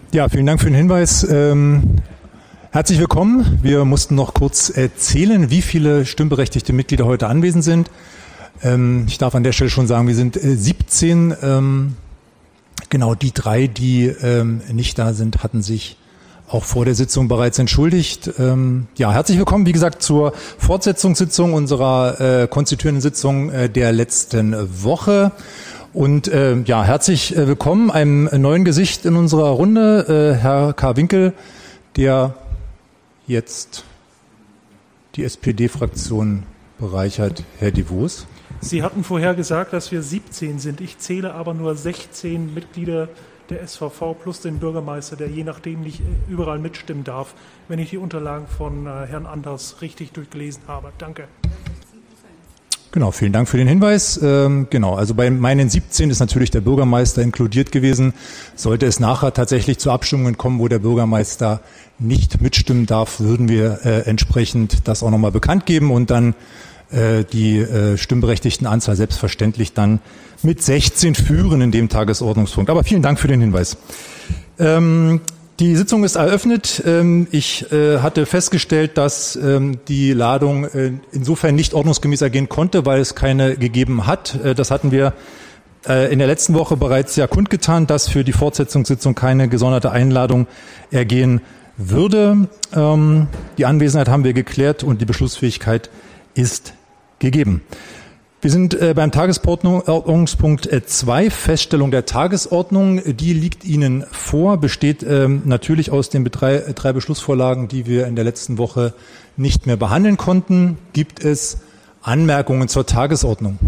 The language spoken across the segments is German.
Ja, vielen Dank für den Hinweis. Herzlich willkommen. Wir mussten noch kurz erzählen, wie viele stimmberechtigte Mitglieder heute anwesend sind. Ich darf an der Stelle schon sagen, wir sind 17. Genau, die 3, die nicht da sind, hatten sich auch vor der Sitzung bereits entschuldigt. Ja, herzlich willkommen, wie gesagt, zur Fortsetzungssitzung unserer konstituierenden Sitzung der letzten Woche. Und ja, herzlich willkommen einem neuen Gesicht in unserer Runde, Herr K. Winkel, der jetzt die SPD-Fraktion bereichert. Herr de Vos. Sie hatten vorher gesagt, dass wir 17 sind. Ich zähle aber nur 16 Mitglieder der SVV plus den Bürgermeister, der je nachdem nicht überall mitstimmen darf, wenn ich die Unterlagen von Herrn Anders richtig durchgelesen habe. Danke. Genau, vielen Dank für den Hinweis. Genau, also bei meinen 17 ist natürlich der Bürgermeister inkludiert gewesen. Sollte es nachher tatsächlich zu Abstimmungen kommen, wo der Bürgermeister nicht mitstimmen darf, würden wir entsprechend das auch nochmal bekannt geben und dann die stimmberechtigten Anzahl selbstverständlich dann mit 16 führen in dem Tagesordnungspunkt. Aber vielen Dank für den Hinweis. Die Sitzung ist eröffnet. Ich hatte festgestellt, dass die Ladung insofern nicht ordnungsgemäß ergehen konnte, weil es keine gegeben hat. Das hatten wir in der letzten Woche bereits ja kundgetan, dass für die Fortsetzungssitzung keine gesonderte Einladung ergehen würde. Die Anwesenheit haben wir geklärt und die Beschlussfähigkeit ist gegeben. Wir sind beim Tagesordnungspunkt 2, Feststellung der Tagesordnung. Die liegt Ihnen vor, besteht natürlich aus den drei Beschlussvorlagen, die wir in der letzten Woche nicht mehr behandeln konnten. Gibt es Anmerkungen zur Tagesordnung?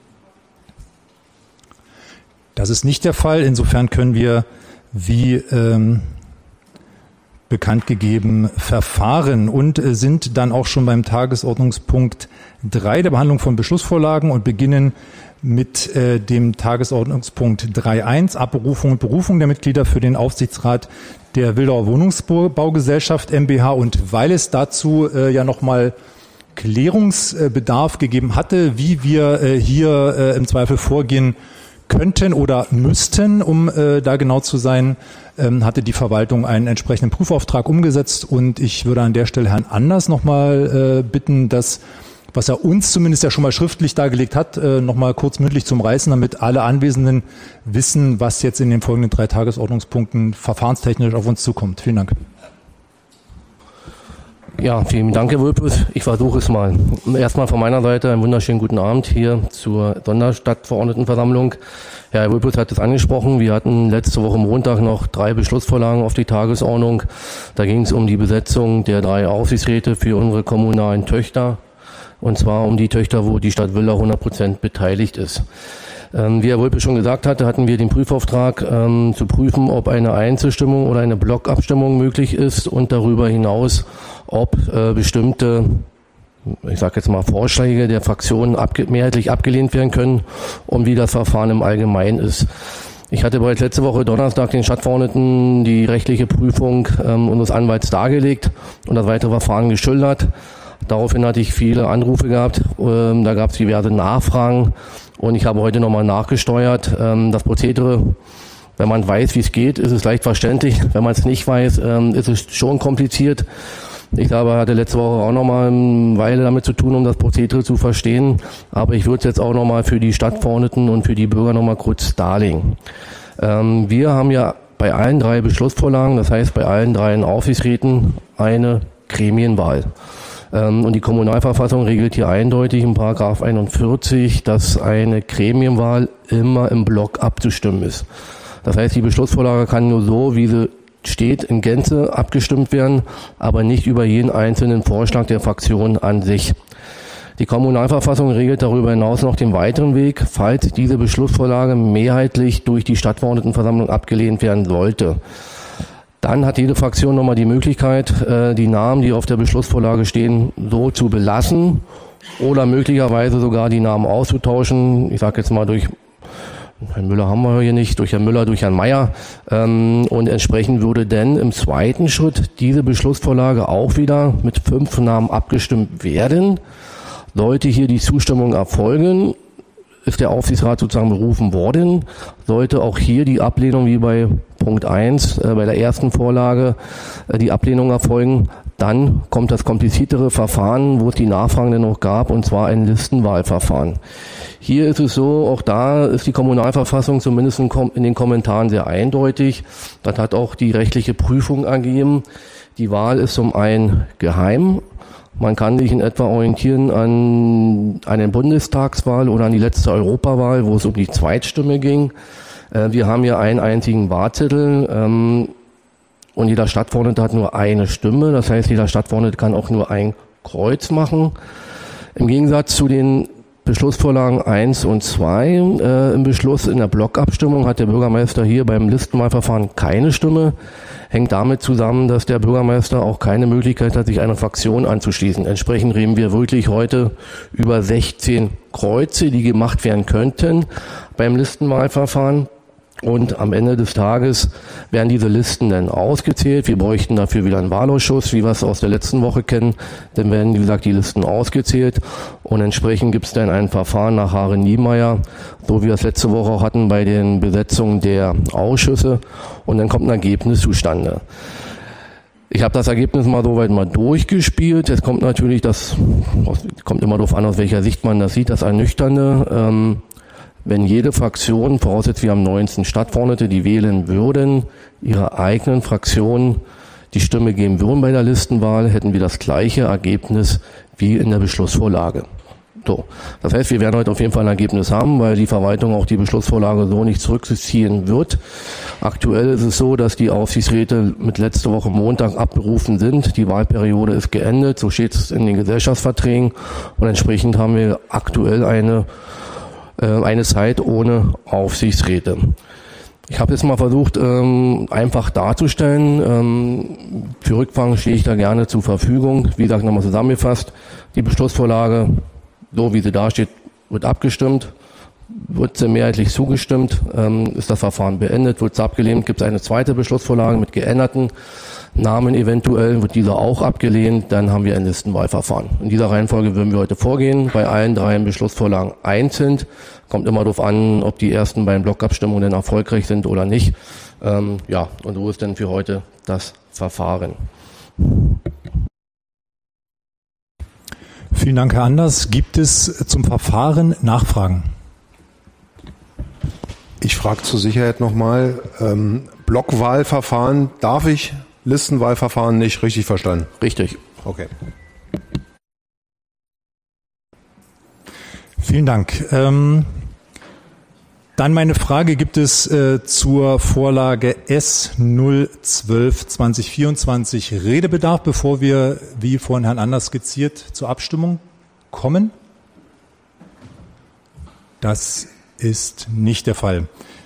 Das ist nicht der Fall. Insofern können wir, wie bekannt gegeben, verfahren und sind dann auch schon beim Tagesordnungspunkt 3 der Behandlung von Beschlussvorlagen und beginnen mit dem Tagesordnungspunkt 3.1 Abberufung und Berufung der Mitglieder für den Aufsichtsrat der Wildauer Wohnungsbaugesellschaft MbH. Und weil es dazu ja nochmal Klärungsbedarf gegeben hatte, wie wir hier im Zweifel vorgehen könnten oder müssten, um da genau zu sein, hatte die Verwaltung einen entsprechenden Prüfauftrag umgesetzt und ich würde an der Stelle Herrn Anders nochmal bitten, das, was er uns zumindest ja schon mal schriftlich dargelegt hat, nochmal kurz mündlich zum Reißen, damit alle Anwesenden wissen, was jetzt in den folgenden 3 Tagesordnungspunkten verfahrenstechnisch auf uns zukommt. Vielen Dank. Ja, vielen Dank, Herr Wulpus. Ich versuche es mal. Erstmal von meiner Seite einen wunderschönen guten Abend hier zur Sonderstadtverordnetenversammlung. Herr Wulpus hat es angesprochen. Wir hatten letzte Woche Montag noch 3 Beschlussvorlagen auf die Tagesordnung. Da ging es um die Besetzung der 3 Aufsichtsräte für unsere kommunalen Töchter. Und zwar um die Töchter, wo die Stadt Wildau 100% beteiligt ist. Wie Herr Wulpe schon gesagt hatte, hatten wir den Prüfauftrag zu prüfen, ob eine Einzelstimmung oder eine Blockabstimmung möglich ist und darüber hinaus, ob bestimmte, ich sage jetzt mal, Vorschläge der Fraktionen mehrheitlich abgelehnt werden können und wie das Verfahren im Allgemeinen ist. Ich hatte bereits letzte Woche Donnerstag den Stadtverordneten die rechtliche Prüfung unseres Anwalts dargelegt und das weitere Verfahren geschildert. Daraufhin hatte ich viele Anrufe gehabt, da gab es diverse Nachfragen und ich habe heute nochmal nachgesteuert. Das Prozedere, wenn man weiß, wie es geht, ist es leicht verständlich. Wenn man es nicht weiß, ist es schon kompliziert. Ich glaube, hatte letzte Woche auch nochmal eine Weile damit zu tun, um das Prozedere zu verstehen. Aber ich würde es jetzt auch nochmal für die Stadtverordneten und für die Bürger nochmal kurz darlegen. Wir haben ja bei allen 3 Beschlussvorlagen, das heißt bei allen 3 Aufsichtsräten, eine Gremienwahl. Und die Kommunalverfassung regelt hier eindeutig in § 41, dass eine Gremienwahl immer im Block abzustimmen ist. Das heißt, die Beschlussvorlage kann nur so, wie sie steht, in Gänze abgestimmt werden, aber nicht über jeden einzelnen Vorschlag der Fraktion an sich. Die Kommunalverfassung regelt darüber hinaus noch den weiteren Weg, falls diese Beschlussvorlage mehrheitlich durch die Stadtverordnetenversammlung abgelehnt werden sollte. Dann hat jede Fraktion nochmal die Möglichkeit, die Namen, die auf der Beschlussvorlage stehen, so zu belassen oder möglicherweise sogar die Namen auszutauschen. Ich sage jetzt mal durch Herrn Müller haben wir hier nicht, durch Herrn Müller, durch Herrn Meier. Und entsprechend würde denn im zweiten Schritt diese Beschlussvorlage auch wieder mit 5 Namen abgestimmt werden. Sollte hier die Zustimmung erfolgen, ist der Aufsichtsrat sozusagen berufen worden, sollte auch hier die Ablehnung wie bei Punkt 1 bei der ersten Vorlage die Ablehnung erfolgen. Dann kommt das kompliziertere Verfahren, wo es die Nachfragen dann noch gab, und zwar ein Listenwahlverfahren. Hier ist es so, auch da ist die Kommunalverfassung zumindest in den Kommentaren sehr eindeutig. Das hat auch die rechtliche Prüfung ergeben. Die Wahl ist zum einen geheim. Man kann sich in etwa orientieren an eine Bundestagswahl oder an die letzte Europawahl, wo es um die Zweitstimme ging. Wir haben hier einen einzigen Wahlzettel. Und jeder Stadtverordnete hat nur eine Stimme. Das heißt, jeder Stadtverordnete kann auch nur ein Kreuz machen. Im Gegensatz zu den Beschlussvorlagen 1 und 2 im Beschluss in der Blockabstimmung hat der Bürgermeister hier beim Listenwahlverfahren keine Stimme. Hängt damit zusammen, dass der Bürgermeister auch keine Möglichkeit hat, sich einer Fraktion anzuschließen. Entsprechend reden wir wirklich heute über 16 Kreuze, die gemacht werden könnten beim Listenwahlverfahren. Und am Ende des Tages werden diese Listen dann ausgezählt. Wir bräuchten dafür wieder einen Wahlausschuss, wie wir es aus der letzten Woche kennen. Dann werden, wie gesagt, die Listen ausgezählt. Und entsprechend gibt es dann ein Verfahren nach Hare-Niemeyer, so wie wir es letzte Woche auch hatten bei den Besetzungen der Ausschüsse. Und dann kommt ein Ergebnis zustande. Ich habe das Ergebnis mal soweit mal durchgespielt. Jetzt kommt natürlich kommt immer darauf an, aus welcher Sicht man das sieht, das Ernüchternde. Wenn jede Fraktion, vorausgesetzt wir haben 19 Stadtverordnete, die wählen würden, ihrer eigenen Fraktion die Stimme geben würden bei der Listenwahl, hätten wir das gleiche Ergebnis wie in der Beschlussvorlage. So. Das heißt, wir werden heute auf jeden Fall ein Ergebnis haben, weil die Verwaltung auch die Beschlussvorlage so nicht zurückziehen wird. Aktuell ist es so, dass die Aufsichtsräte mit letzte Woche Montag abberufen sind. Die Wahlperiode ist geendet, so steht es in den Gesellschaftsverträgen. Und entsprechend haben wir aktuell eine Zeit ohne Aufsichtsräte. Ich habe jetzt mal versucht, einfach darzustellen. Für Rückfragen stehe ich da gerne zur Verfügung. Wie gesagt, nochmal zusammengefasst, die Beschlussvorlage, so wie sie da steht, wird abgestimmt. Wird sie mehrheitlich zugestimmt, ist das Verfahren beendet, wird es abgelehnt, gibt es eine zweite Beschlussvorlage mit geänderten Namen eventuell, wird dieser auch abgelehnt, dann haben wir ein Listenwahlverfahren. In dieser Reihenfolge würden wir heute vorgehen, bei allen 3 Beschlussvorlagen einzeln. Kommt immer darauf an, ob die ersten beiden Blockabstimmungen dann erfolgreich sind oder nicht. Und so ist dann für heute das Verfahren. Vielen Dank, Herr Anders. Gibt es zum Verfahren Nachfragen? Ich frage zur Sicherheit nochmal, Blockwahlverfahren darf ich, Listenwahlverfahren nicht, richtig verstanden? Richtig. Okay. Vielen Dank. Dann meine Frage, gibt es zur Vorlage S012/2024 Redebedarf, bevor wir, wie von Herrn Anders skizziert, zur Abstimmung kommen? Das ist nicht der Fall.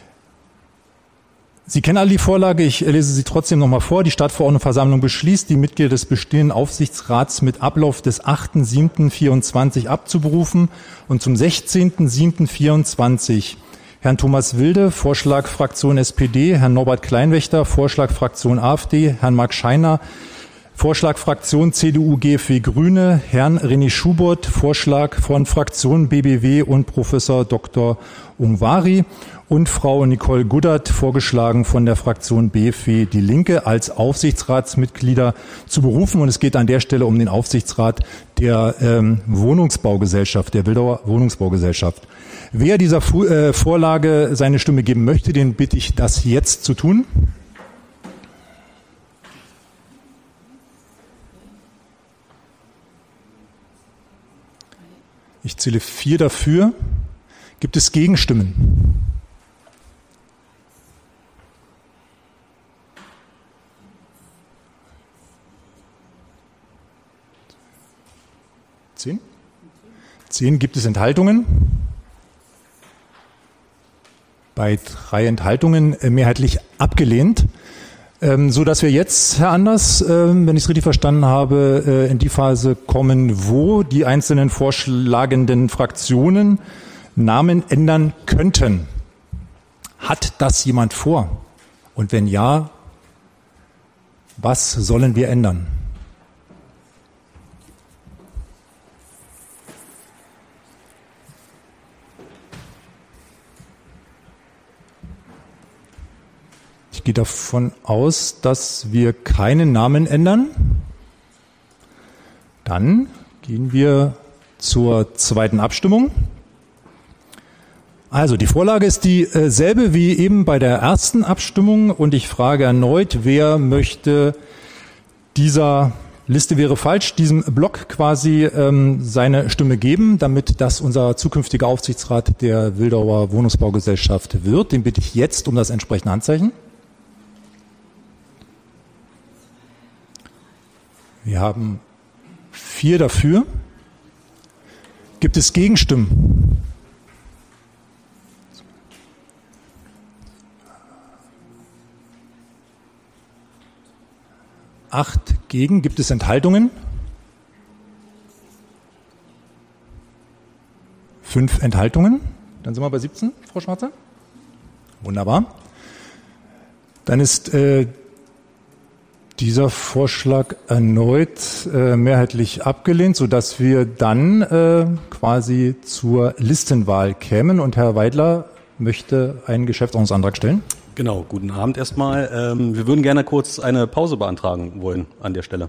Sie kennen alle die Vorlage, ich lese sie trotzdem nochmal vor. Die Stadtverordnetenversammlung beschließt, die Mitglieder des bestehenden Aufsichtsrats mit Ablauf des 8.7.24 abzuberufen und zum 16.7.24 Herrn Thomas Wilde, Vorschlag Fraktion SPD, Herrn Norbert Kleinwächter, Vorschlag Fraktion AfD, Herrn Marc Scheiner, Vorschlag Fraktion CDU, GFW, Grüne, Herrn René Schubert, Vorschlag von Fraktion BBW und Professor Dr. Ungvari und Frau Nicole Guddert, vorgeschlagen von der Fraktion BFW Die Linke, als Aufsichtsratsmitglieder zu berufen. Und es geht an der Stelle um den Aufsichtsrat der Wohnungsbaugesellschaft, der Wildauer Wohnungsbaugesellschaft. Wer dieser Vorlage seine Stimme geben möchte, den bitte ich, das jetzt zu tun. Ich zähle 4 dafür. Gibt es Gegenstimmen? Zehn? 10. Gibt es Enthaltungen? Bei 3 Enthaltungen mehrheitlich abgelehnt. So dass wir jetzt, Herr Anders, wenn ich es richtig verstanden habe, in die Phase kommen, wo die einzelnen vorschlagenden Fraktionen Namen ändern könnten. Hat das jemand vor? Und wenn ja, was sollen wir ändern? Ich gehe davon aus, dass wir keinen Namen ändern. Dann gehen wir zur zweiten Abstimmung. Also die Vorlage ist dieselbe wie eben bei der ersten Abstimmung und ich frage erneut, wer möchte dieser Liste wäre falsch, diesem Block quasi seine Stimme geben, damit das unser zukünftiger Aufsichtsrat der Wildauer Wohnungsbaugesellschaft wird. Den bitte ich jetzt um das entsprechende Handzeichen. Wir haben 4 dafür. Gibt es Gegenstimmen? Acht gegen. Gibt es Enthaltungen? 5 Enthaltungen. Dann sind wir bei 17, Frau Schwarzer. Wunderbar. Dann ist dieser Vorschlag erneut mehrheitlich abgelehnt, sodass wir dann quasi zur Listenwahl kämen. Und Herr Weidler möchte einen Geschäftsordnungsantrag stellen. Genau, guten Abend erstmal. Wir würden gerne kurz eine Pause beantragen wollen an der Stelle.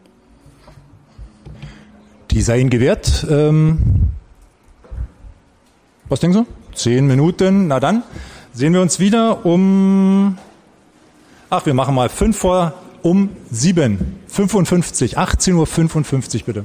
Die sei Ihnen gewährt. Was denken Sie? 10 Minuten. Na dann sehen wir uns wieder wir machen mal 5 vor um 7. 55. 18:55 Uhr bitte.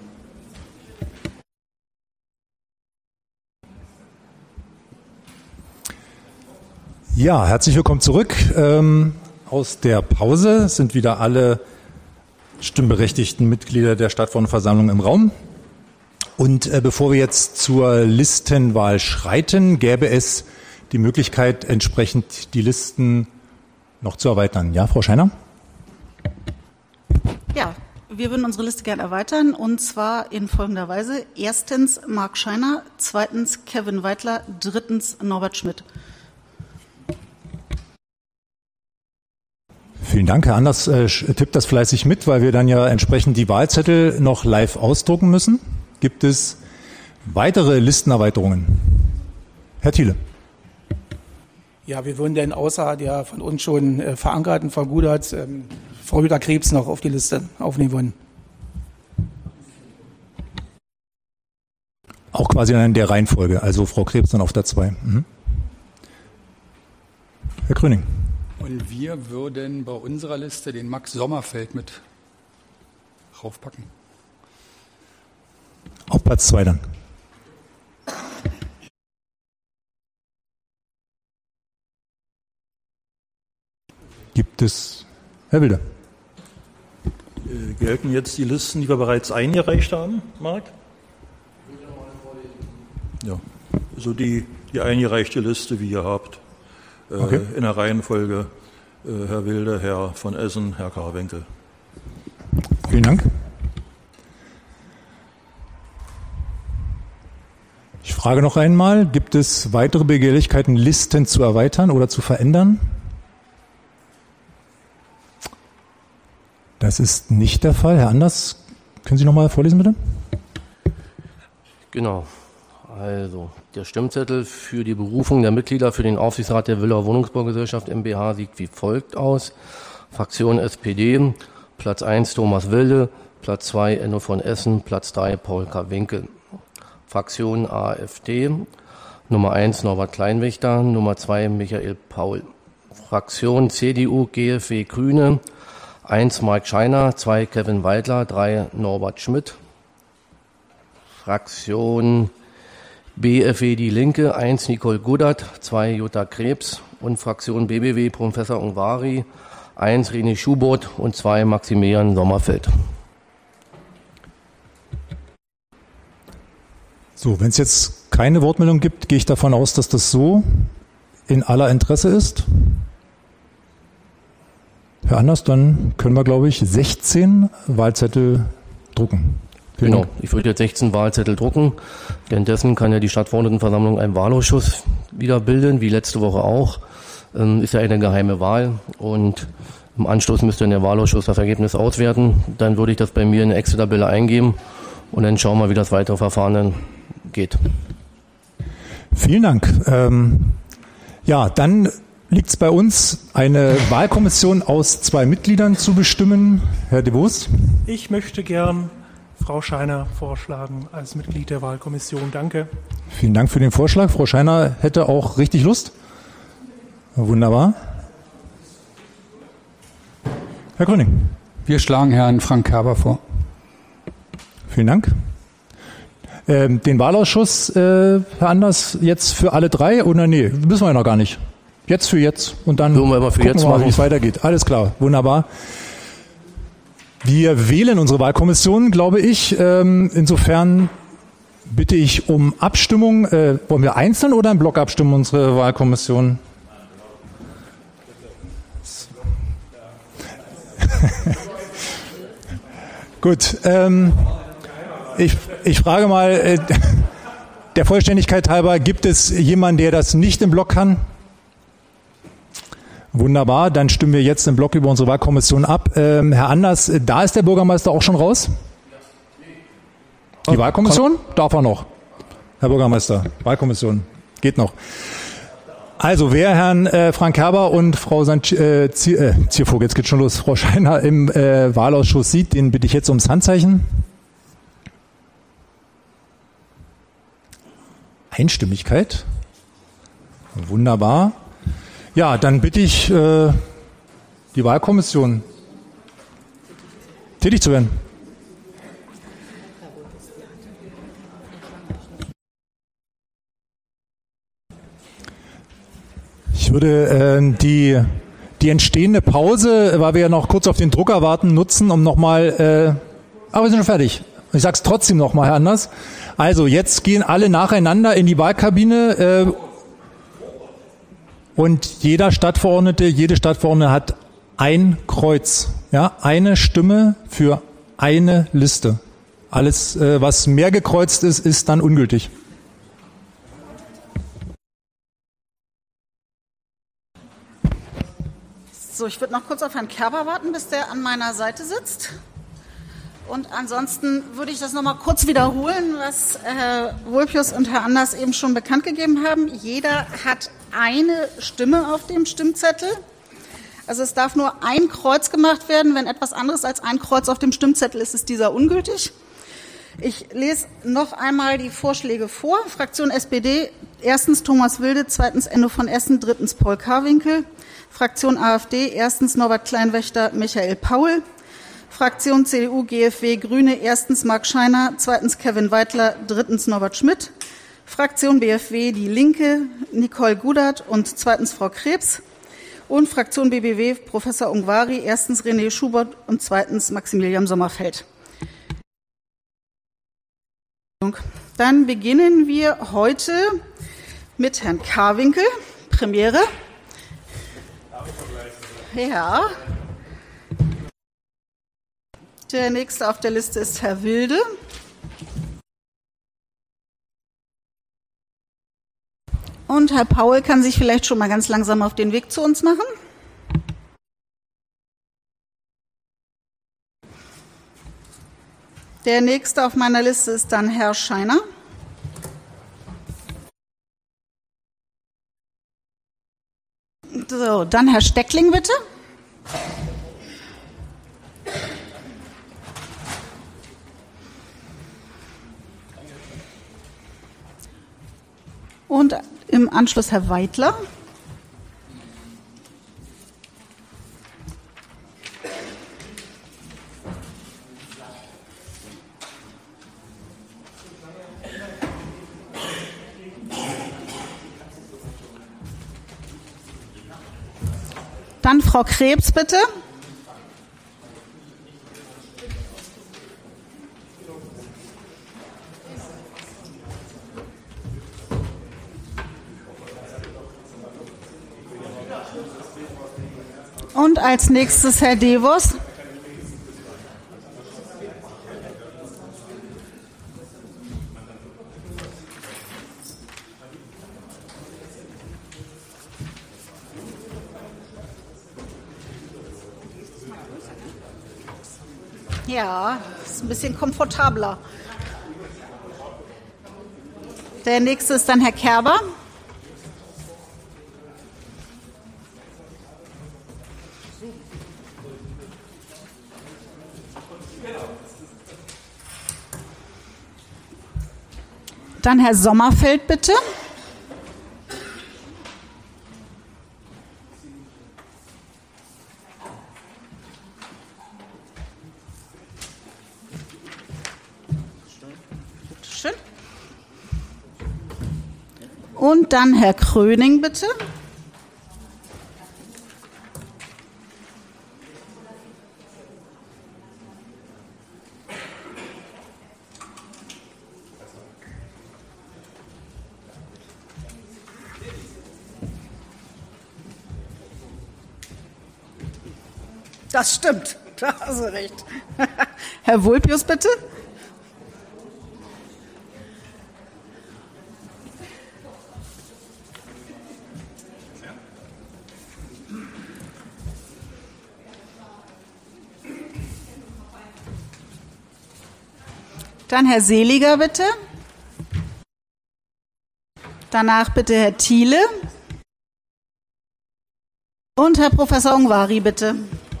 Ja, herzlich willkommen zurück. Aus der Pause sind wieder alle stimmberechtigten Mitglieder der Stadtverordnetenversammlung im Raum. Und bevor wir jetzt zur Listenwahl schreiten, gäbe es die Möglichkeit, entsprechend die Listen noch zu erweitern. Ja, Frau Scheiner? Ja, wir würden unsere Liste gerne erweitern, und zwar in folgender Weise. Erstens Marc Scheiner, zweitens Kevin Weidler, drittens Norbert Schmidt. Vielen Dank. Herr Anders tippt das fleißig mit, weil wir dann ja entsprechend die Wahlzettel noch live ausdrucken müssen. Gibt es weitere Listenerweiterungen? Herr Thiele. Ja, wir würden denn außer der von uns schon verankerten Frau Gudertz Frau Hütter-Krebs noch auf die Liste aufnehmen wollen. Auch quasi in der Reihenfolge, also Frau Krebs dann auf der 2. Mhm. Herr Gröning. Und wir würden bei unserer Liste den Max Sommerfeld mit raufpacken. Auf Platz 2 dann. Gibt es, Herr Wilde? Gelten jetzt die Listen, die wir bereits eingereicht haben, Marc? Ja, so die eingereichte Liste, wie ihr habt. Okay. In der Reihenfolge Herr Wilde, Herr von Essen, Herr Karwenkel. Vielen Dank. Ich frage noch einmal, gibt es weitere Begehrlichkeiten, Listen zu erweitern oder zu verändern? Das ist nicht der Fall. Herr Anders, können Sie noch mal vorlesen, bitte? Genau. Also, der Stimmzettel für die Berufung der Mitglieder für den Aufsichtsrat der Wildauer Wohnungsbaugesellschaft MbH sieht wie folgt aus. Fraktion SPD, Platz 1 Thomas Wilde, Platz 2 Enno von Essen, Platz 3 Paul Karwenkel. Fraktion AfD, Nummer 1 Norbert Kleinwächter, Nummer 2 Michael Paul. Fraktion CDU, GFW Grüne, 1 Marc Scheiner, 2 Kevin Weidler, 3 Norbert Schmidt. Fraktion BFW Die Linke, 1 Nicole Gudertz, 2 Jutta Krebs und Fraktion BBW Professor Ungvari, 1 René Schubert und 2 Maximilian Sommerfeld. So, wenn es jetzt keine Wortmeldung gibt, gehe ich davon aus, dass das so in aller Interesse ist. Herr Anders, dann können wir, glaube ich, 16 Wahlzettel drucken. Genau, ich würde jetzt 16 Wahlzettel drucken. Währenddessen kann ja die Stadtverordnetenversammlung einen Wahlausschuss wieder bilden, wie letzte Woche auch. Ist ja eine geheime Wahl und im Anschluss müsste dann der Wahlausschuss das Ergebnis auswerten. Dann würde ich das bei mir in eine Excel-Tabelle eingeben und dann schauen wir, wie das weitere Verfahren dann geht. Vielen Dank. Ja, dann liegt es bei uns, eine Wahlkommission aus 2 Mitgliedern zu bestimmen. Herr de Vos? Ich möchte gern Frau Scheiner vorschlagen als Mitglied der Wahlkommission. Danke. Vielen Dank für den Vorschlag. Frau Scheiner hätte auch richtig Lust. Wunderbar. Herr Gröning. Wir schlagen Herrn Frank Kerber vor. Vielen Dank. Den Wahlausschuss, Herr Anders, jetzt für alle 3 oder nee, müssen wir ja noch gar nicht. Jetzt für jetzt und dann gucken wir mal, wie es weitergeht. Alles klar, wunderbar. Wir wählen unsere Wahlkommission, glaube ich. Insofern bitte ich um Abstimmung. Wollen wir einzeln oder im Block abstimmen, unsere Wahlkommission? Gut, ich frage mal, der Vollständigkeit halber, gibt es jemanden, der das nicht im Block kann? Wunderbar, dann stimmen wir jetzt im Block über unsere Wahlkommission ab. Herr Anders, da ist der Bürgermeister auch schon raus? Die Wahlkommission? Darf er noch? Herr Bürgermeister, Wahlkommission, geht noch. Also, wer Herrn Frank Kerber und Frau Ziervogel, jetzt geht's schon los, Frau Scheiner im Wahlausschuss sieht, den bitte ich jetzt ums Handzeichen. Einstimmigkeit. Wunderbar. Ja, dann bitte ich die Wahlkommission tätig zu werden. Ich würde die entstehende Pause, weil wir ja noch kurz auf den Drucker warten, nutzen, um nochmal, aber wir sind schon fertig. Ich sage es trotzdem nochmal, Herr Anders. Also jetzt gehen alle nacheinander in die Wahlkabine und jede Stadtverordnete hat ein Kreuz. Ja, eine Stimme für eine Liste. Alles, was mehr gekreuzt ist, ist dann ungültig. So, ich würde noch kurz auf Herrn Kerber warten, bis der an meiner Seite sitzt. Und ansonsten würde ich das noch mal kurz wiederholen, was Herr Vulpius und Herr Anders eben schon bekannt gegeben haben. Jeder hat eine Stimme auf dem Stimmzettel. Also es darf nur ein Kreuz gemacht werden. Wenn etwas anderes als ein Kreuz auf dem Stimmzettel ist, ist dieser ungültig. Ich lese noch einmal die Vorschläge vor. Fraktion SPD, erstens Thomas Wilde, zweitens Enno von Essen, drittens Paul Karwinkel. Fraktion AfD, erstens Norbert Kleinwächter, Michael Paul. Fraktion CDU, GFW, Grüne, erstens Marc Scheiner, zweitens Kevin Weidler, drittens Norbert Schmidt. Fraktion BFW, Die Linke, Nicole Gudert und zweitens Frau Krebs. Und Fraktion BBW, Professor Ungvari, erstens René Schubert und zweitens Maximilian Sommerfeld. Dann beginnen wir heute mit Herrn Karwinkel, Premiere. Ja. Der nächste auf der Liste ist Herr Wilde. Und Herr Paul kann sich vielleicht schon mal ganz langsam auf den Weg zu uns machen. Der nächste auf meiner Liste ist dann Herr Scheiner. So, dann Herr Steckling, bitte. Und im Anschluss Herr Weidler. Dann Frau Krebs, bitte. Und als nächstes Herr de Vos. Ja, ist ein bisschen komfortabler. Der nächste ist dann Herr Kerber. Dann Herr Sommerfeld, bitte. Schön. Und dann Herr Kröning, bitte. Das stimmt, da hast du recht. Herr Vulpius, bitte. Dann Herr Seliger, bitte. Danach bitte Herr Thiele. Und Herr Professor Ungvari, bitte.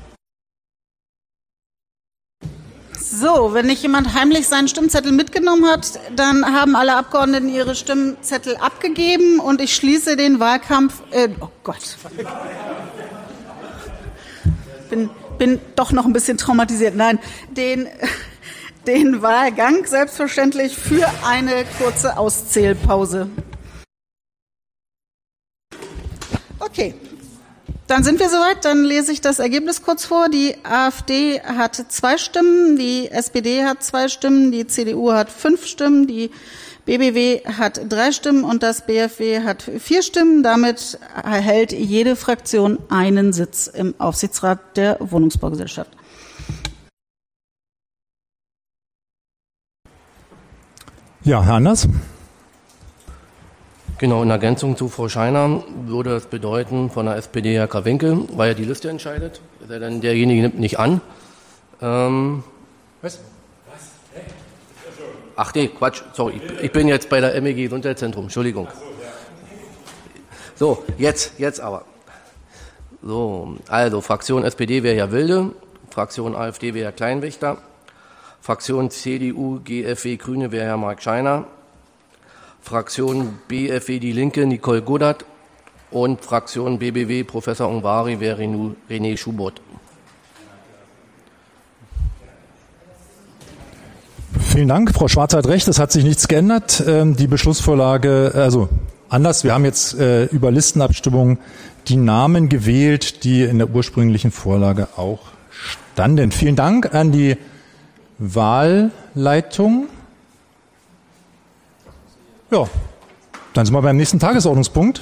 So, wenn nicht jemand heimlich seinen Stimmzettel mitgenommen hat, dann haben alle Abgeordneten ihre Stimmzettel abgegeben und ich schließe den Wahlkampf. Oh Gott. Bin doch noch ein bisschen traumatisiert. Nein, den Wahlgang selbstverständlich für eine kurze Auszählpause. Okay. Dann sind wir soweit, dann lese ich das Ergebnis kurz vor. Die AfD hat 2 Stimmen, die SPD hat 2 Stimmen, die CDU hat 5 Stimmen, die BBW hat 3 Stimmen und das BFW hat 4 Stimmen. Damit erhält jede Fraktion einen Sitz im Aufsichtsrat der Wohnungsbaugesellschaft. Ja, Herr Anders. Genau, in Ergänzung zu Frau Scheiner würde das bedeuten, von der SPD Herr Krawinkel, weil er die Liste entscheidet, denn derjenige nimmt nicht an. Was? Ach nee, Quatsch, sorry, ich bin jetzt bei der MEG Gesundheitszentrum, Entschuldigung. So, jetzt aber. So, also Fraktion SPD wäre Herr Wilde, Fraktion AfD wäre Herr Kleinwächter, Fraktion CDU, GFW, Grüne wäre Herr Mark Scheiner, Fraktion BFW Die Linke Nicole Goddard und Fraktion BBW Professor Ungvari wäre René Schubert. Vielen Dank. Frau Schwarz hat recht, es hat sich nichts geändert. Die Beschlussvorlage, also anders, wir haben jetzt über Listenabstimmung die Namen gewählt, die in der ursprünglichen Vorlage auch standen. Vielen Dank an die Wahlleitung. Ja, dann sind wir beim nächsten Tagesordnungspunkt.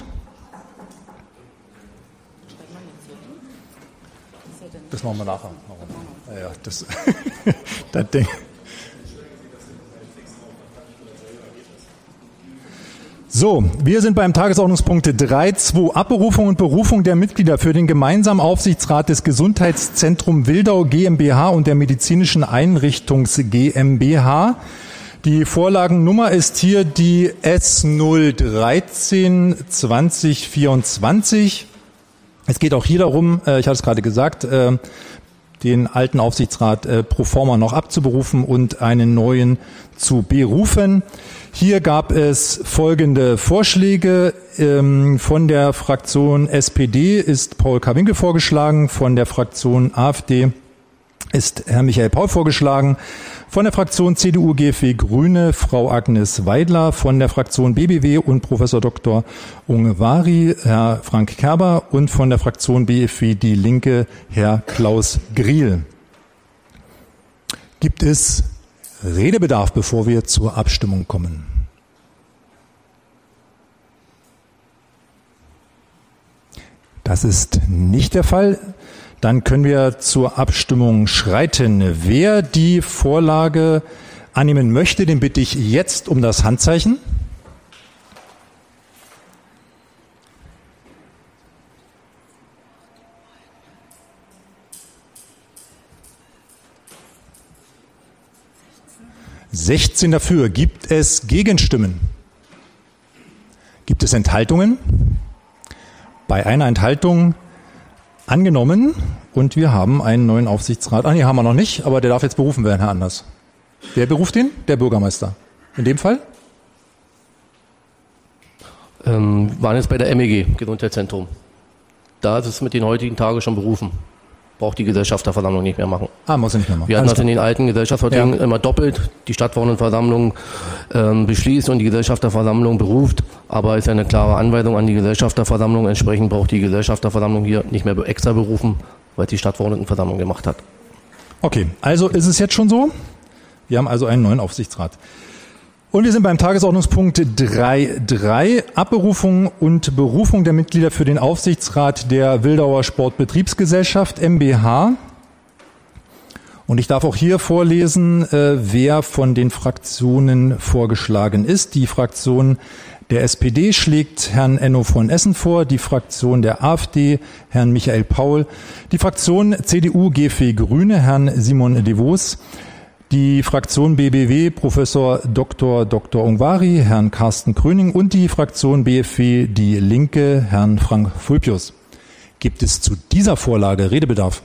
Das machen wir nachher. Ja, das Ding. So, wir sind beim Tagesordnungspunkt 3.2 Abberufung und Berufung der Mitglieder für den gemeinsamen Aufsichtsrat des Gesundheitszentrum Wildau GmbH und der Medizinischen Einrichtungs GmbH. Die Vorlagennummer ist hier die S013 2024. Es geht auch hier darum, ich hatte es gerade gesagt, den alten Aufsichtsrat pro forma noch abzuberufen und einen neuen zu berufen. Hier gab es folgende Vorschläge. Von der Fraktion SPD ist Paul Krawinkel vorgeschlagen, von der Fraktion AfD ist Herr Michael Paul vorgeschlagen, von der Fraktion CDU, GFW, Grüne Frau Agnes Weidler, von der Fraktion BBW und Professor Dr. Ungvari Herr Frank Kerber und von der Fraktion BFW Die Linke Herr Klaus Griel. Gibt es Redebedarf, bevor wir zur Abstimmung kommen? Das ist nicht der Fall. Dann können wir zur Abstimmung schreiten. Wer die Vorlage annehmen möchte, den bitte ich jetzt um das Handzeichen. (16 dafür). Gibt es Gegenstimmen? Gibt es Enthaltungen? Bei einer Enthaltung angenommen. Und wir haben einen neuen Aufsichtsrat. Nee, haben wir noch nicht, aber der darf jetzt berufen werden, Herr Anders. Wer beruft den? Der Bürgermeister. In dem Fall? Waren jetzt bei der MEG, Gesundheitszentrum. Da ist es mit den heutigen Tagen schon berufen. Braucht die Gesellschafterversammlung nicht mehr machen. Muss er nicht mehr machen. Wir hatten das in den alten Gesellschaftsverträgen immer doppelt. Die Stadtverordnetenversammlung beschließt und die Gesellschafterversammlung beruft. Aber es ist ja eine klare Anweisung an die Gesellschafterversammlung. Entsprechend braucht die Gesellschafterversammlung hier nicht mehr extra berufen, weil die Stadtverordnetenversammlung gemacht hat. Okay, also ist es jetzt schon so. Wir haben also einen neuen Aufsichtsrat. Und wir sind beim Tagesordnungspunkt 3.3, Abberufung und Berufung der Mitglieder für den Aufsichtsrat der Wildauer Sportbetriebsgesellschaft MbH. Und ich darf auch hier vorlesen, wer von den Fraktionen vorgeschlagen ist. Die Fraktion der SPD schlägt Herrn Enno von Essen vor, die Fraktion der AfD Herrn Michael Paul, die Fraktion CDU GFW Grüne Herrn Simon de Vos, die Fraktion BBW Professor Dr. Ungvari, Herrn Carsten Kröning und die Fraktion BFW Die Linke, Herrn Frank Vulpius. Gibt es zu dieser Vorlage Redebedarf?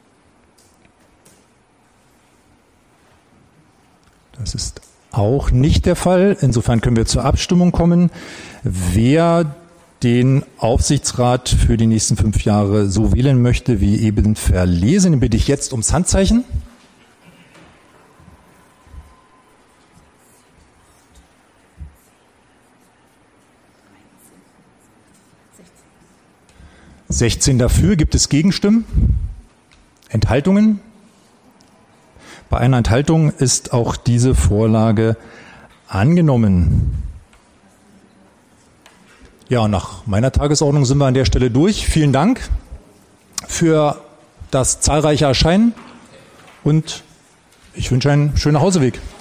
Das ist auch nicht der Fall. Insofern können wir zur Abstimmung kommen. Wer den Aufsichtsrat für die nächsten 5 Jahre so wählen möchte, wie eben verlesen, den bitte ich jetzt ums Handzeichen. (16 dafür). Gibt es Gegenstimmen? Enthaltungen? Bei einer Enthaltung ist auch diese Vorlage angenommen. Ja, nach meiner Tagesordnung sind wir an der Stelle durch. Vielen Dank für das zahlreiche Erscheinen und ich wünsche einen schönen Nachhauseweg.